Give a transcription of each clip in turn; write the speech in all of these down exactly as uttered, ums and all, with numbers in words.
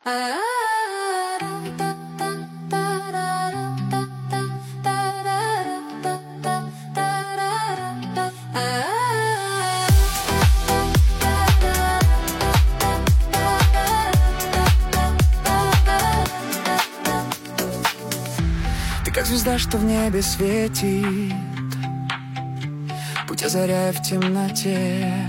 Ты как звезда, что в небе светит, путь озаряя в темноте.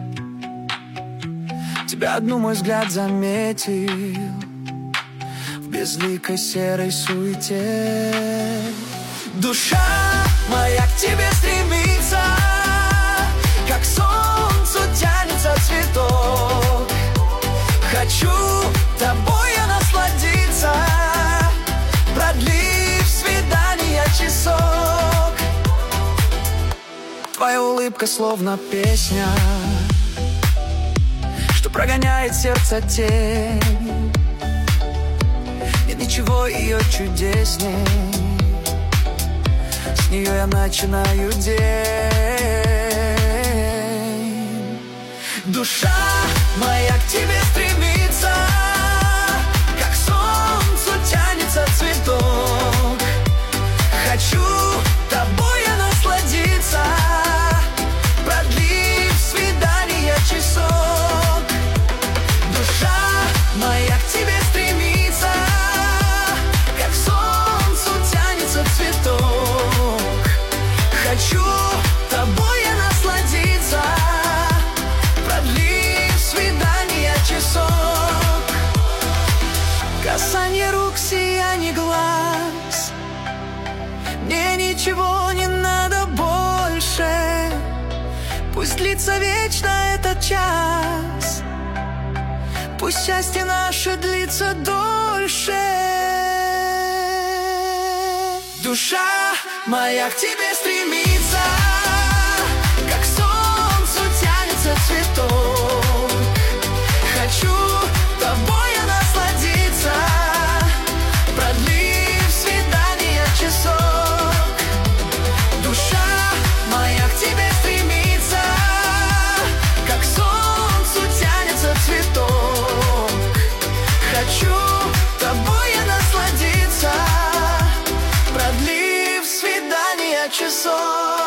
Тебя одну мой взгляд заметил в безликой серой суете. Душа моя к тебе стремится, как к солнцу тянется цветок. Хочу тобой я насладиться, продлив свидания часок. Твоя улыбка словно песня, что прогоняет сердце тень. Нет ничего ее чудесней, с нее я начинаю день. Душа моя к тебе стремится, как к солнцу тянется цветок. Хочу тобой я насладиться, продлив свидания часок. Душа моя к тебе стремится, как к солнцу тянется цветок. Хочу тобой я насладиться, продлив свидания часок. Касание рук, сияние глаз, мне ничего не надо больше. Пусть длится вечно этот час, пусть счастье наше длится дольше. Душа моя к тебе стремится, как к солнцу тянется цветок. Хочу тобой я насладиться, продлив свидания часок. Душа моя к тебе стремится, как к солнцу тянется цветок. Хочу тобой я насладиться, продлив свидания часок.